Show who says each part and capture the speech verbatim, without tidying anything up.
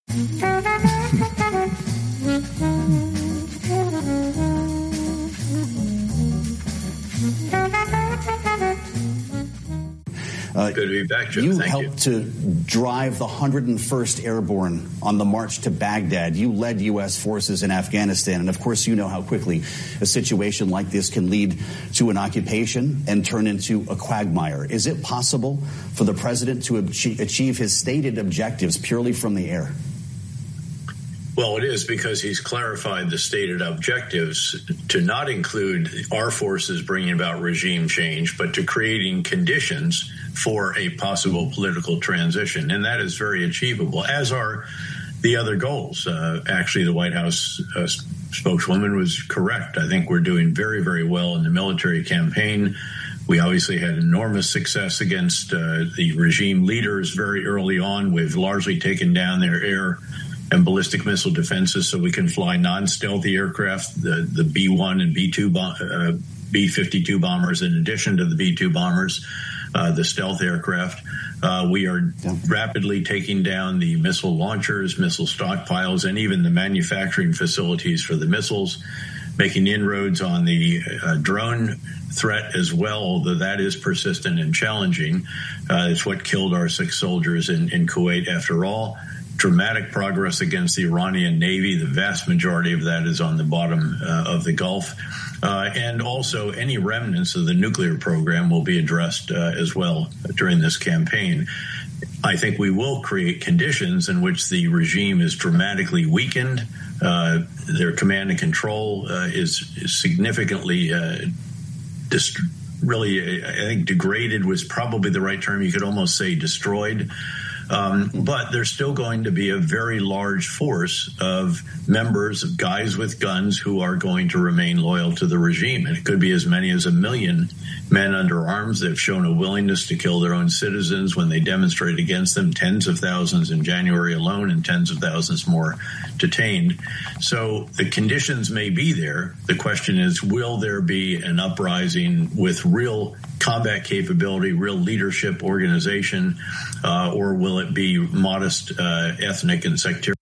Speaker 1: Uh, Good to be back, Joe.
Speaker 2: You
Speaker 1: Thank
Speaker 2: helped
Speaker 1: you.
Speaker 2: to drive the one hundred first Airborne on the march to Baghdad. You led U S forces in Afghanistan. And, of course, you know how quickly a situation like this can lead to an occupation and turn into a quagmire. Is it possible for the president to achieve his stated objectives purely from the air?
Speaker 1: Well, it is, because he's clarified the stated objectives to not include our forces bringing about regime change, but to creating conditions for a possible political transition. And that is very achievable, as are the other goals. Uh, actually, the White House uh, spokeswoman was correct. I think we're doing very, very well in the military campaign. We obviously had enormous success against uh, the regime leaders very early on. We've largely taken down their air and ballistic missile defenses, so we can fly non-stealthy aircraft, the the B one and B two, bom- uh, B fifty-two bombers, in addition to the B two bombers, uh, the stealth aircraft. Uh, we are yeah. rapidly taking down the missile launchers, missile stockpiles, and even the manufacturing facilities for the missiles, making inroads on the uh, drone threat as well, although that is persistent and challenging. Uh, it's what killed our six soldiers in, in Kuwait, after all. Dramatic progress against the Iranian Navy. The vast majority of that is on the bottom uh, of the Gulf. Uh, and also any remnants of the nuclear program will be addressed uh, as well during this campaign. I think we will create conditions in which the regime is dramatically weakened. Uh, their command and control uh, is, is significantly uh, dist- really, I think degraded was probably the right term. You could almost say destroyed. Um, but there's still going to be a very large force of members, of guys with guns, who are going to remain loyal to the regime. And it could be as many as a million men under arms. They've shown a willingness to kill their own citizens when they demonstrate against them, tens of thousands in January alone, and tens of thousands more detained. So the conditions may be there. The question is, will there be an uprising with real combat capability, real leadership, organization, uh, or will it be modest uh, ethnic and sectarian?